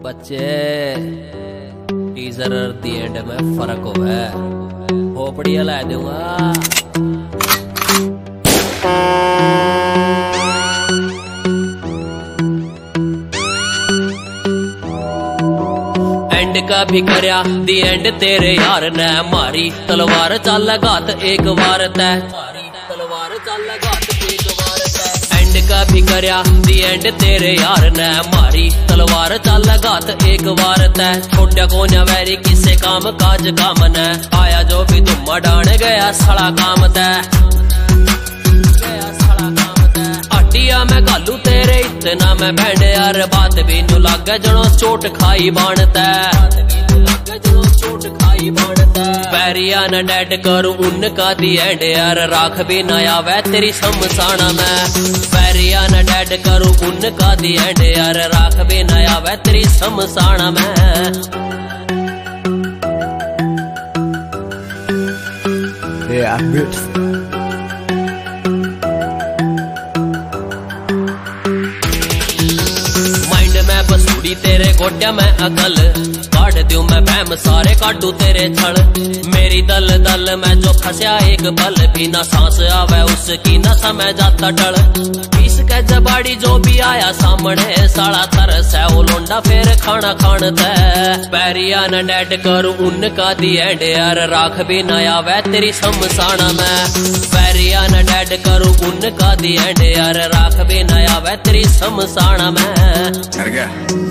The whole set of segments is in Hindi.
बच्चे टीजर और दी एंड में फर्क होवे। खोपड़िया ला दूंगा। एंड का भी करया दी एंड तेरे यार ने मारी तलवार चल लगात एक बार तै तलवार चल लगात एक बार तै। एंड का भी करया दी एंड तेरे यार ने मारी तलवार चल लगात एक बार तै। छोटा कोन्या वैरी किसे काम काज का मन आया जो भी तुम डाण गया सड़ा काम तै आटिया मैं गालू तेरे इतना मैं बैंड यार बात भी नु लागे जनो चोट खाई बाणता पैरिया न डेड करूं उनका दी एंड यार राख भी न आवे तेरी समसाना में। पैरिया न डेड करूं उनका दी एंड यार राख भी न आवे तेरी समसाना में। मैं बसूड़ी तेरे गोड्या में अकल काट दूं मैं बहम सारे काटू तेरे छल। मेरी दल दल में जो फंसया एक पल भी ना सांस आवे उसकी न समय जाता टल। पीस के जबाड़ी जो भी आया सामने साला तरस है वो लोंडा फिर खाना खान तै। पैरिया न डेड करूं उनका दी एंड यार राख भी न आवे तेरी समसाना में। पैरिया न डेड करूं उनका दी एंड यार राख भी न आवे तेरी समसाना में। क्या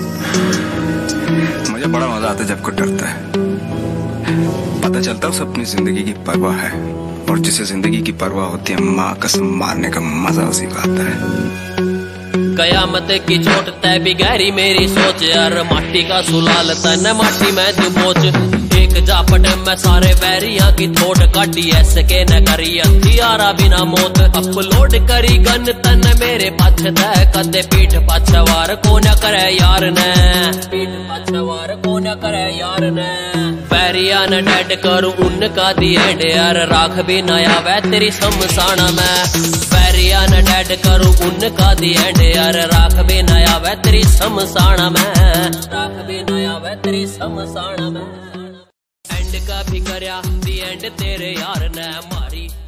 मुझे बड़ा मजा आता है जब कोई डरता है। पता चलता है उसे अपनी जिंदगी की परवाह है और जिसे जिंदगी की परवाह होती है माँ कसम मारने का मजा उसी को आता है। कयामत की चोट तय भी गहरी मेरी सोच यार माटी का सुलाल तन माटी में तू बोझ। एक जापट में सारे बैरिया की थोट काटी ऐसे के न करी हथियारा बिना मौत। अपलोड करी गन तन मेरे पाछ तय कदे पीठ पाछवार को न करे यार ने पीठ पाछवार को न करे यार ने। पैरिया न डेड करूं उनका दी एंड यार राख भी न आवे तेरी समसाना में। पैरिया न डेड करूं उनका दी एंड यार राख भी न आवे तेरी समसाना में। राख भी न आवे तेरी समसाना में। एंड का भी करया दी एंड तेरे यार ने मारी